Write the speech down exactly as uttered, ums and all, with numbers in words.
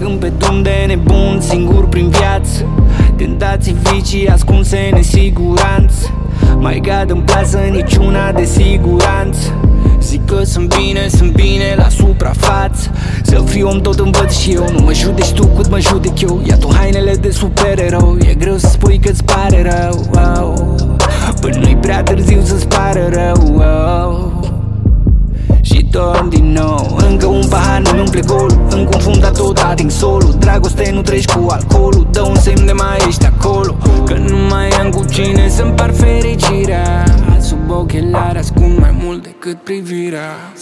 Trăgând pe drum de nebun, singur prin viață. Tentații, vicii ascunse, nesiguranță. My God, îmi pasă niciuna de siguranță. Zic că sunt bine, sunt bine la suprafață. Să fiu om tot învăț și eu. Nu mă judeci tu cât mă judec eu. Ia tu hainele de supererou. E greu să spui că-ți pare rău, oh. Până nu-i prea târziu să-ți pară rău, oh. Și dorm din nou. Încă un pahar nu-mi umple golul. Înconfundat tot ating solul. Dragoste nu treci cu alcoolul. Dă un semn de mai ești acolo. Că nu mai am cu cine să-mi par fericirea. Sub ochelari ascund mai mult decât privirea.